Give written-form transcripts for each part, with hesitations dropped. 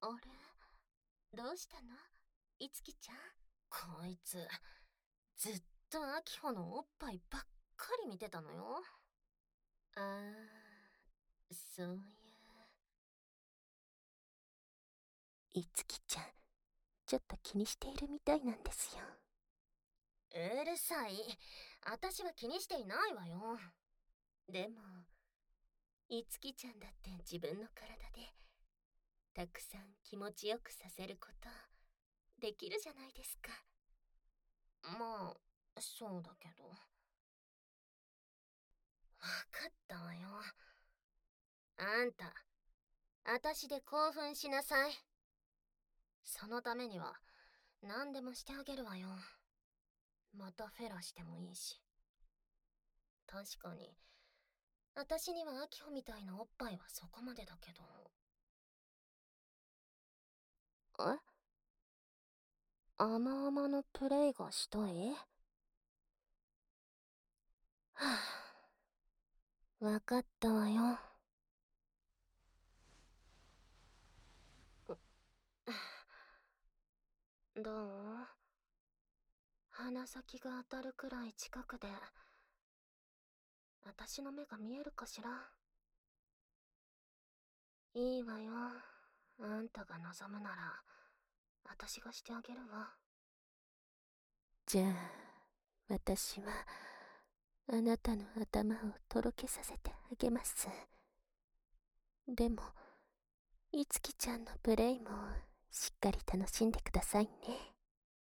あれ、どうしたのいつきちゃん。こいつ、ずっとアキホのおっぱいばっかり見てたのよ。あー、そういう。 いつきちゃん、ちょっと気にしているみたいなんですよ。 うるさい。私は気にしていないわよ。でも、いつきちゃんだって自分の体で、たくさん気持ちよくさせること、できるじゃないですか。まあ、そうだけど。わかったわよ。あんた、私で興奮しなさい。そのためには、何でもしてあげるわよ。またフェラしてもいいし。確かに、私にはアキホみたいなおっぱいはそこまでだけど。 え、甘々のプレイがしたい？はぁ、わかったわよ。 どう？鼻先が当たるくらい近くで、私の目が見えるかしら？いいわよ。あんたが望むなら、私がしてあげるわ。 じゃあ、私は、あなたの頭をとろけさせてあげます。でも、いつきちゃんのプレイも、しっかり楽しんでくださいね。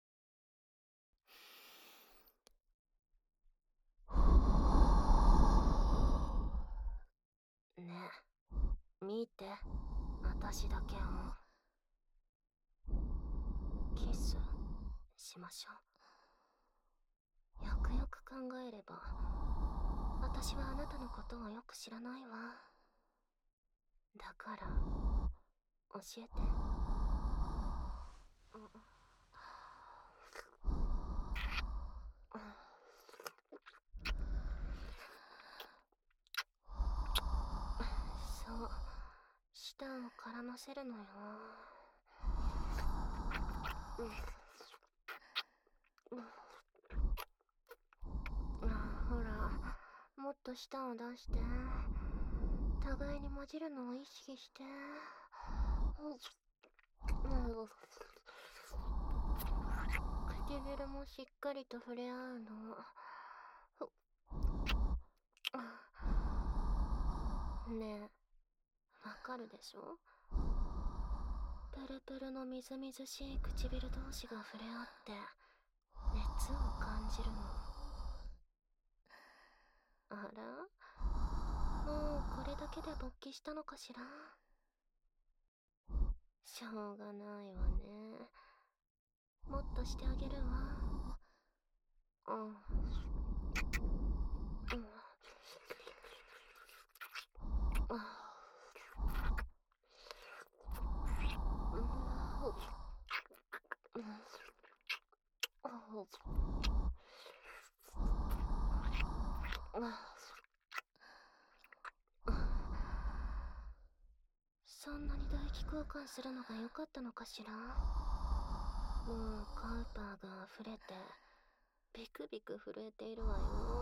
ねえ、見て。私だけを。キスしましょう。よくよく考えれば、私はあなたのことをよく知らないわ。だから、教えて。そう、舌を絡ませるのよ。ほら、もっと舌を出して。互いに混じるのを意識して。唇もしっかりと触れ合うの。ねえ、わかるでしょ？プルプルのみずみずしい唇同士が触れ合って熱を感じるの。あら？もうこれだけで勃起したのかしら？しょうがないわね。もっとしてあげるわ。うん。そんなに唾液交換するのが良かったのかしら？もうカウパーが溢れてビクビク震えているわよ。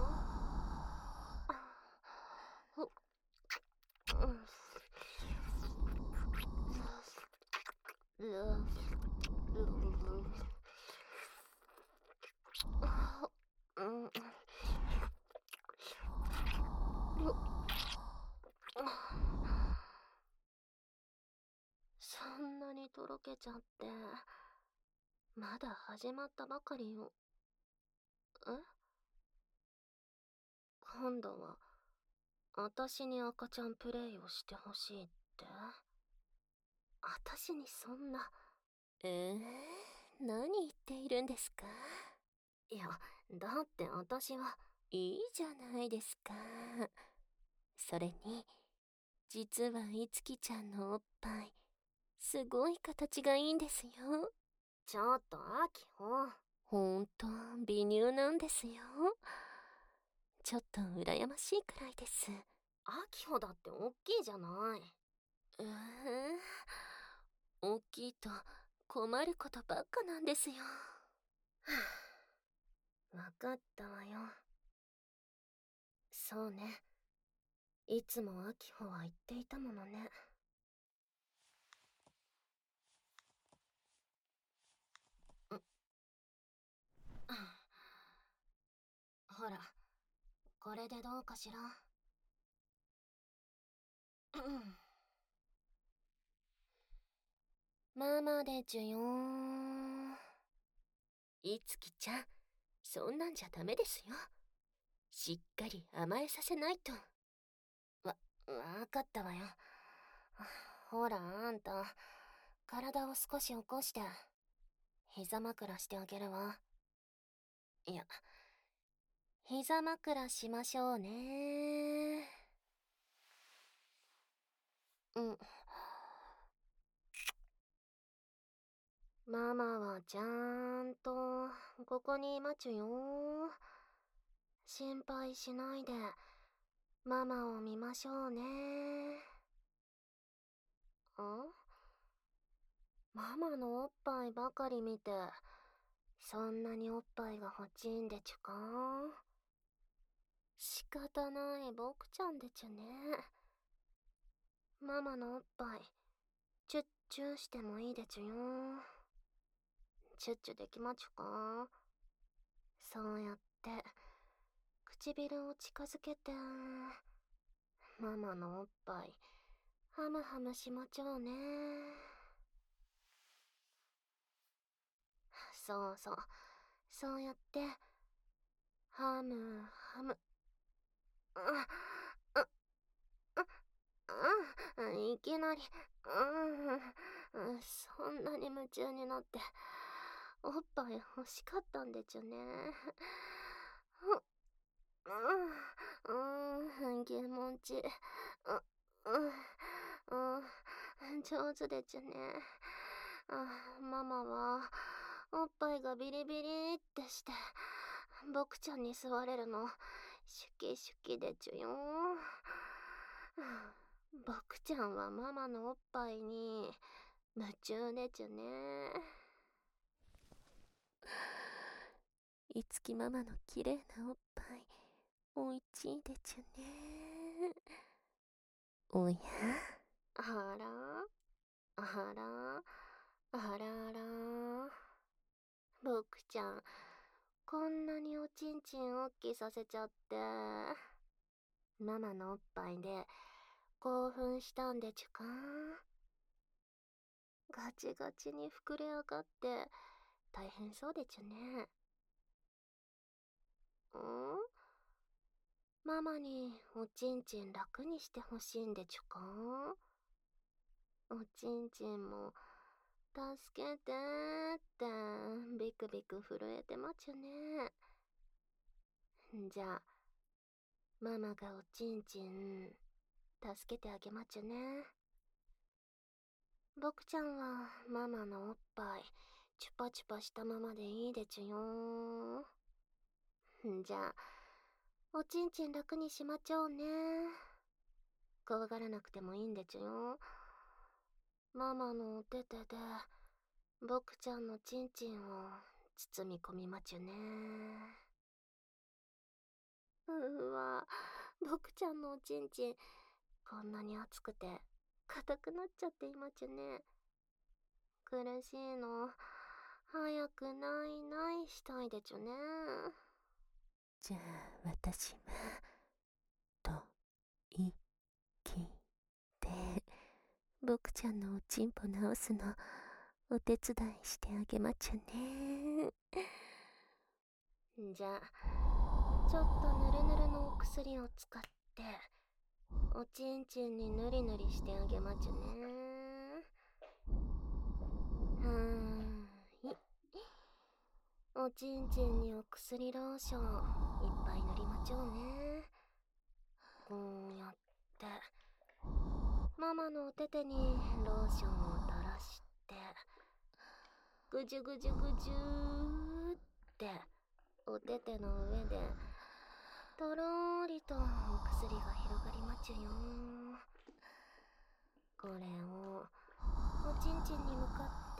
そんなにとろけちゃって。まだ始まったばかりよ。え？今度は私に赤ちゃんプレイをしてほしいって？私にそんな。 何言っているんですか？ いや、だって私は。 いいじゃないですか。それに、実はいつきちゃんのおっぱい、すごい形がいいんですよ。 ちょっとアキホ。 ほんと、微乳なんですよ。ちょっと羨ましいくらいです。 アキホだっておっきいじゃない。 大いと困ることばっかなんですよ。 わかったわよ。そうね。いつもアキホは言っていたものね。ほら、これでどうかしら。ママでちゅよー。 いつきちゃん、そんなんじゃダメですよ。しっかり甘えさせないと。 わかったわよ。ほら、あんた、体を少し起こして、膝枕してあげるわ。いや、膝枕しましょうね。うん。ママはちゃんと、ここにいまちゅよ。心配しないで、ママを見ましょうね。ママのおっぱいばかり見て、そんなにおっぱいが欲しいんでちゅか？仕方ない僕ちゃんでちゅね。ママのおっぱい、チュッチュしてもいいでちゅよ。チュッチュできまちゅか？そうやって、唇を近づけて、ママのおっぱい、ハムハムしまちょうね。そうそう、そうやって、ハムハム。いきなり、そんなに夢中になって、おっぱい欲しかったんでちゅね。ゲモンチ、上手でちゅね。ママは、おっぱいがビリビリってして、僕ちゃんに吸われるの、シュキシュキでちゅよ。僕ちゃんはママのおっぱいに夢中でちゅね。 いつきママの綺麗なおっぱい、おいちいでちゅね。おや？ あらあらあらあら。僕ちゃん、こんなにおちんちんおっきさせちゃって。ママのおっぱいで興奮したんでちゅか？ガチガチに膨れ上がって大変そうでちゅね。ママにおちんちん楽にしてほしいんでちゅか？おちんちんも助けてーってビクビク震えてまちゅね。じゃあママがおちんちん助けてあげまちゅね。僕ちゃんはママのおっぱいチュパチュパしたままでいいでちゅよ。じゃあおちんちん楽にしまちょうね。怖がらなくてもいいんでちゅよ。ママのお手手で僕ちゃんのちんちんを包み込みまちゅね。うわ、僕ちゃんのおちんちんこんなに熱くて硬くなっちゃっていまちゅね。苦しいの。早くないないしたいでちゅね。 じゃあ私はといきで僕ちゃんのおちんぽ直すのお手伝いしてあげまちゅね。 じゃあちょっとぬるぬるのお薬を使っておちんちんにぬりぬりしてあげまちゅね。い。おちんちんにお薬ローションいっぱい塗りまちょうね。こうやってママのお手手にローションを垂らしてぐじゅぐじゅぐじゅーってお手手の上でとろーりとお薬が広がりまちゅよ。これをおちんちんに向かって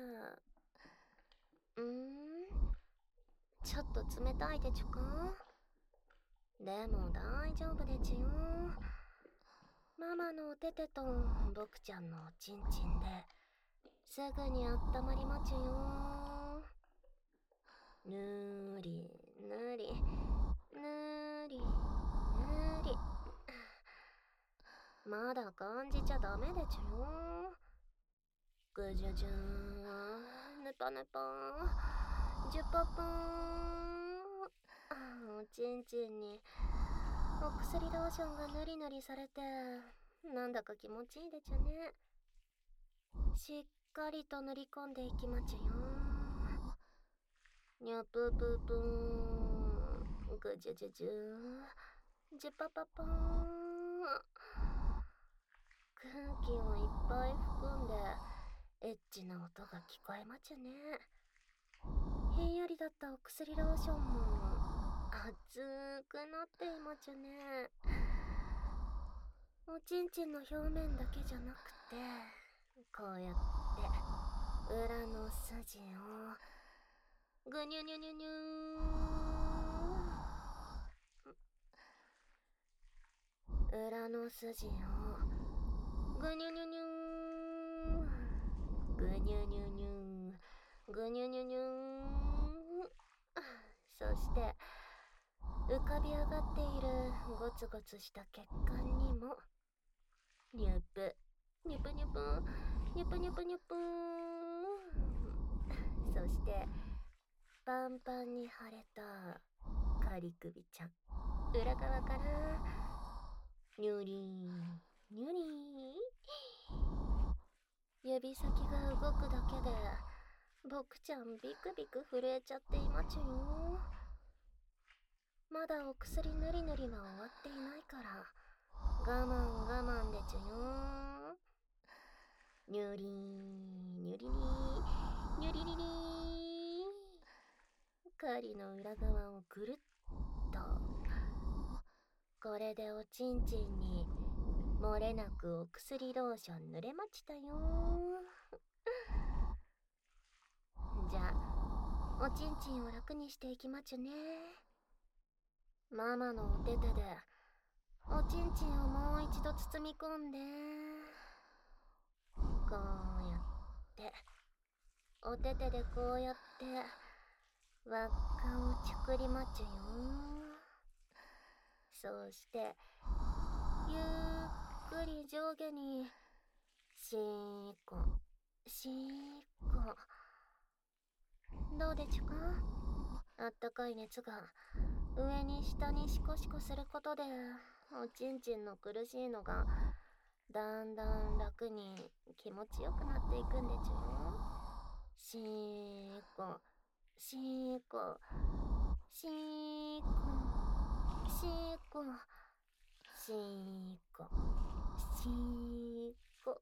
ちょっと冷たいでちゅか。でも大丈夫でちゅよ。ママのおててと僕ちゃんのおちんちんですぐにあったまりまちゅよ。ぬりぬりぬりぬり。まだ感じちゃダメでちゅよ。ぐじゅじゅーん、ぬぱぬぱー、じゅぱぱーん。おちんちんにお薬ローションがぬりぬりされて、なんだか気持ちいいでちゅね。しっかりと塗り込んでいきまちゅよ。にゅぷぷぷーん、ぐじゅじゅじゅー、じゅぱぱぱーん。空気をいっぱい含んでエッチな音が聞こえまちゅね。ひんやりだったお薬ローションも熱くなっていまちゅね。おちんちんの表面だけじゃなくて、こうやって裏の筋をぐにゅにゅにゅにゅー、裏の筋をぐにゅにゅにゅー、ぐにゅにゅにゅー、ぐにゅにゅにゅー。そして浮かび上がっているゴツゴツした血管にもニュプニュプニュプニュプニュプニュプーン。そしてパンパンに腫れたカリ首ちゃん、裏側からニュリーニュリー。指先が動くだけで僕ちゃんビクビク震えちゃっていまちゅよ。まだお薬ぬりぬりは終わっていないから我慢我慢でちゅよ。ニュリーニュリリーニュリリリー。狩りの裏側をぐるっと。これでおちんちんに漏れなくお薬ローション塗れまちたよ。じゃあおちんちんを楽にしていきまちゅね。ママのおててでおちんちんをもう一度包み込んで、こうやっておててでこうやって輪っかをちくりまちゅよ。そうしてゆっくり上下にしーこしーこ。どうでちゅか。あったかい熱が上に下にシコシコすることでおちんちんの苦しいのがだんだん楽に気持ちよくなっていくんでちゅよ。しーこしーこしーこしーこしーこしーこ。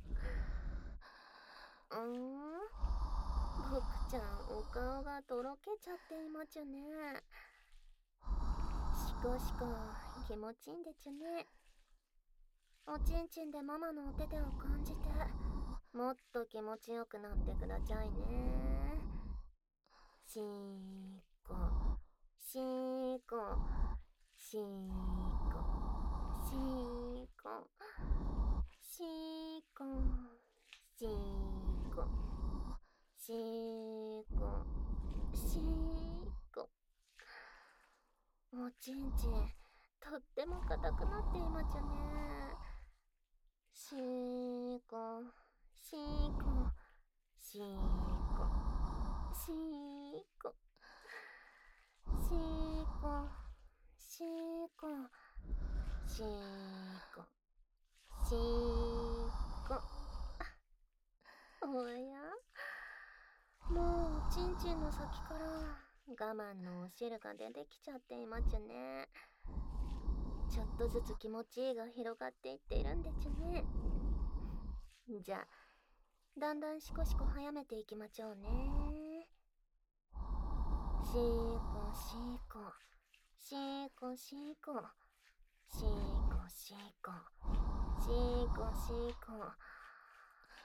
僕ちゃんお顔がとろけちゃっていまちゅね。シコシコ気持ちいいんでちゅね。おちんちんでママのお手手を感じてもっと気持ちよくなってくださいね。しーこしーこしーこしーこしーこしーこしーこしーこ。おちんちんとっても硬くなっていまちゅね。しーこしーこしーこしーこしーこしーこしーこしーこ。おや、もうおちんちんの先から我慢のお汁が出てきちゃっていまちゅね。ちょっとずつ気持ちいいが広がっていっているんでちゅね。じゃあだんだんシコシコ早めていきまちょうね。シーコシーコシーコシーコシーコシーコシーコシーコ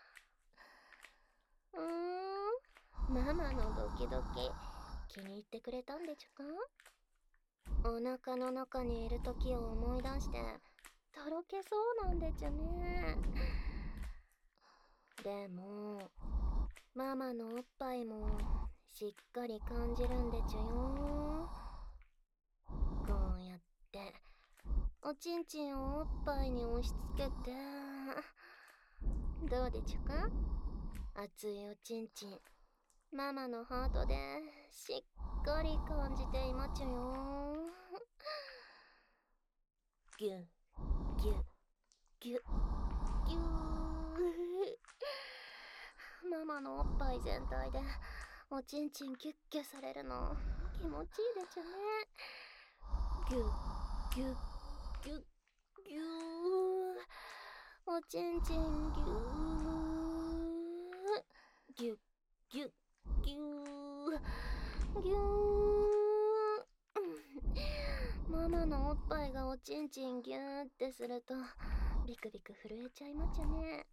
ママのドキドキ気に入ってくれたんでちゅか？お腹の中にいる時を思い出してとろけそうなんでちゅね。でもママのおっぱいもしっかり感じるんでちゅよ。こうやっておちんちんをおっぱいに押し付けて、どうでちゅか？熱いおちんちんママのハートでしっかり感じていまちゅよ。ギュギュギュギュー。ママのおっぱい全体でおちんちんギュッギュされるの気持ちいいでちゅね。ギュギュギュギュー。おちんちんギューギュギュギューギュー。ママのおっぱいがおちんちんギューってするとビクビク震えちゃいまちゃね。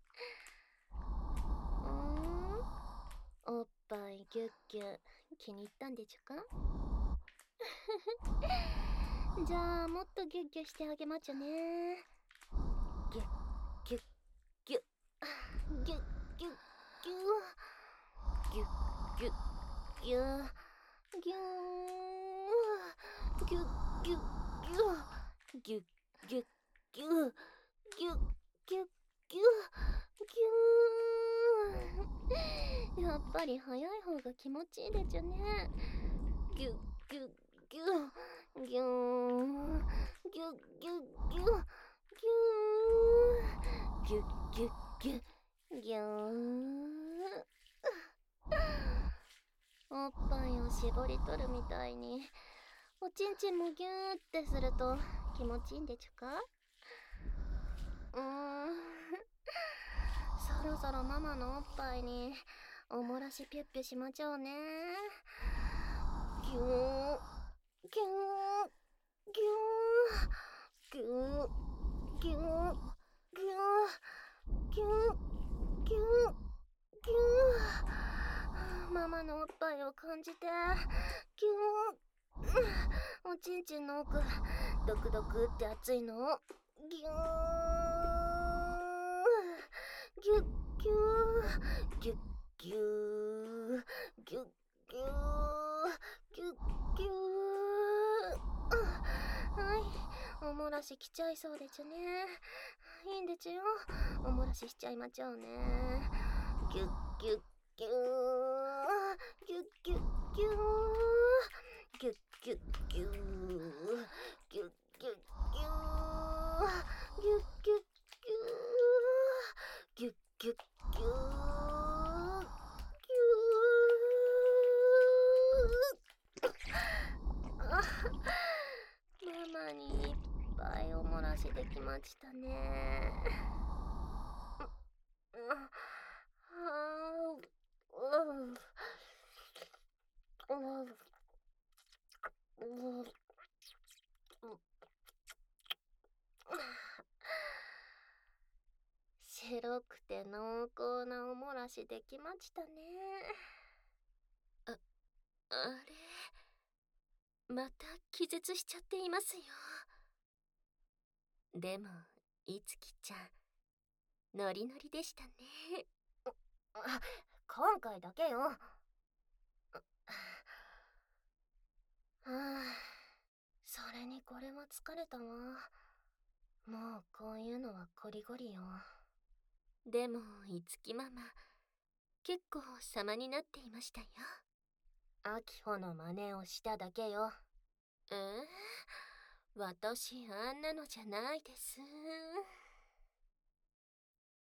おっぱいギュッギュ気に入ったんでちゅか？じゃあもっとギュッギュしてあげまちゃね。ギュッギュッギュッギュッギュッギュッギュッギュッギュッギューギュッギュッギュッギュッギュッギュッギュッギュッギュッギュッギュッギュー。やっぱり早い方が気持ちいいでちゅね。ギュッギュッギュッギューギュッギュッギュッギュッギュッギュッギュッギュー。おっぱいを絞り取るみたいにおちんちんもギューってすると気持ちいいんでちゅか？そろそろママのおっぱいにおもらしピュッピュしまちょうね。ギューギューギューギューギューギューギューギューギューギュー。ママのおっぱいを感じてギュー。おちんちんの奥ドクドクって熱いのをギューギュッギューギュッギューギュッギューギュッギュー。はい、おもらしきちゃいそうでちゅね。いいんでちゅよ、おもらししちゃいまちょうね。ギュッギュッギューギュッギュッギューギュッギュッギューギュッギュッギューギュッギュッギューギュッギュッギューギュー。ママにいっぱいおもらしできましたね。白くて濃厚なおもらしできましたね。 あれ、また気絶しちゃっていますよ。でもいつきちゃんノリノリでしたね。 今回だけよ。それにこれは疲れたわ。もうこういうのはゴリゴリよ。 でもいつきママ結構様になっていましたよ。 アキホの真似をしただけよ。 私あんなのじゃないです。